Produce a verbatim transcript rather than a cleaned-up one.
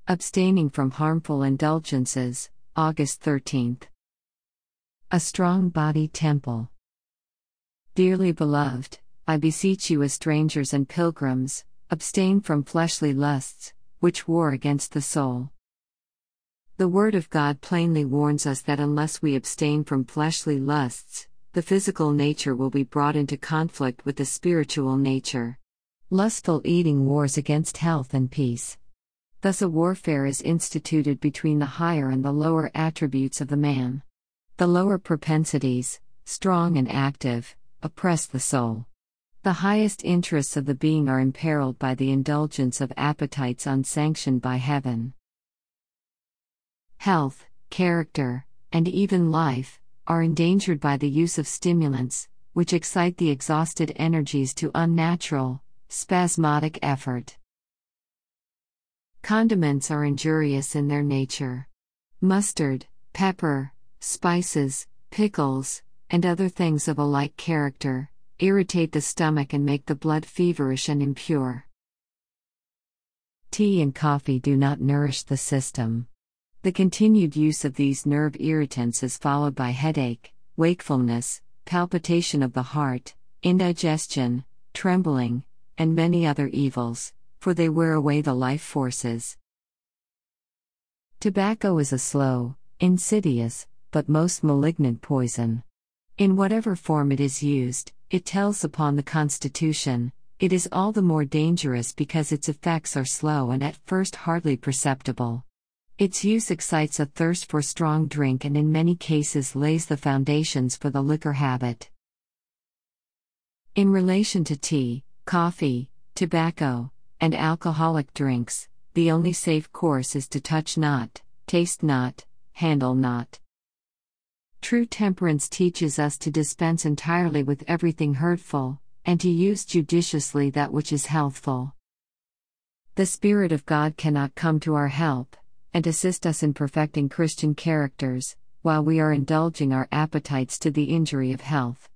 Abstaining from harmful indulgences, August thirteenth. A strong body temple. Dearly beloved, I beseech you as strangers and pilgrims, abstain from fleshly lusts, which war against the soul. The Word of God plainly warns us that unless we abstain from fleshly lusts, the physical nature will be brought into conflict with the spiritual nature. Lustful eating wars against health and peace. Thus a warfare is instituted between the higher and the lower attributes of the man. The lower propensities, strong and active, oppress the soul. The highest interests of the being are imperiled by the indulgence of appetites unsanctioned by heaven. Health, character, and even life are endangered by the use of stimulants, which excite the exhausted energies to unnatural, spasmodic effort. Condiments are injurious in their nature. Mustard, pepper, spices, pickles, and other things of a like character irritate the stomach and make the blood feverish and impure. Tea and coffee do not nourish the system. The continued use of these nerve irritants is followed by headache, wakefulness, palpitation of the heart, indigestion, trembling, and many other evils, for they wear away the life forces. Tobacco is a slow, insidious, but most malignant poison. In whatever form it is used, it tells upon the constitution. It is all the more dangerous because its effects are slow and at first hardly perceptible. Its use excites a thirst for strong drink and in many cases lays the foundations for the liquor habit. In relation to tea, coffee, tobacco, and alcoholic drinks, the only safe course is to touch not, taste not, handle not. True temperance teaches us to dispense entirely with everything hurtful, and to use judiciously that which is healthful. The Spirit of God cannot come to our help and assist us in perfecting Christian characters, while we are indulging our appetites to the injury of health.